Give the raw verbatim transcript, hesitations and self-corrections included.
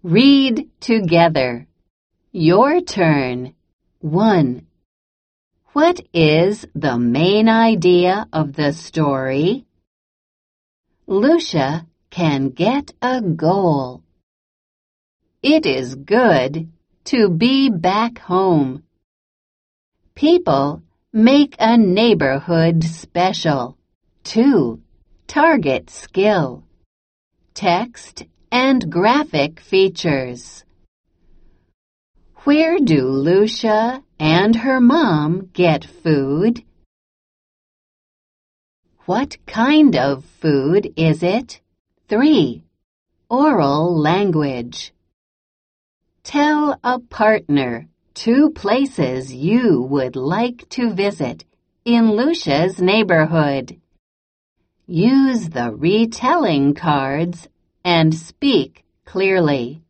Read together. Your turn. one. What is the main idea of the story? Lucia can get a goal. It is good to be back home. People make a neighborhood special. two. Target skill. Text and graphic features. Where do Lucia and her mom get food? What kind of food is it? three. Oral language. Tell a partner two places you would like to visit in Lucia's neighborhood. Use the retelling cards and speak clearly.